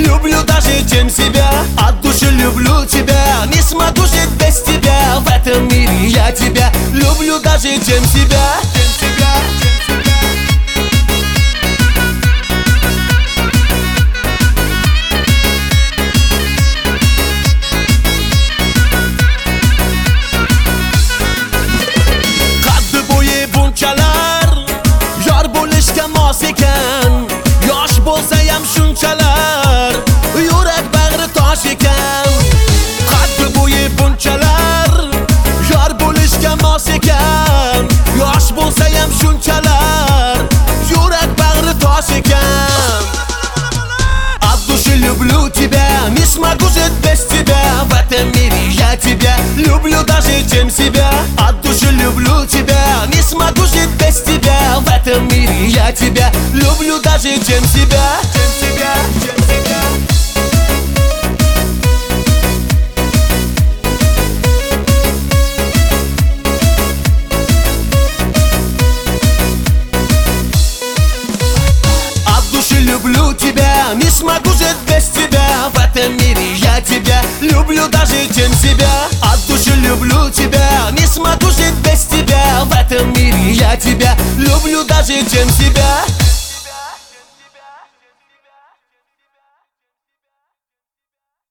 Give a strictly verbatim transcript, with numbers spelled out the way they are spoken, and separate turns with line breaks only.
люблю даже чем себя. От души люблю тебя, не смогу жить без тебя. В этом мире я тебя люблю даже чем себя. Yor bo'lishga mos ekan, yosh bo'lsayam shunchalar, yurak bag'ri tosh ekan. Qaddi bo'yi bunchalar, yor bo'lishga mos ekan, yosh bo'lsayam shunchalar, yurak bag'ri tosh ekan. От души люблю тебя, не смогу жить без тебя. В этом мире я тебя люблю даже чем себя. От души люблю тебя, не смогу жить без тебя. В этом мире я тебя люблю даже чем себя. Чем себя, чем себя. От души люблю тебя, не смогу жить без тебя. В этом мире я тебя люблю даже чем себя. От души люблю тебя, не смогу жить без тебя. В этом мире я тебя люблю даже чем себя.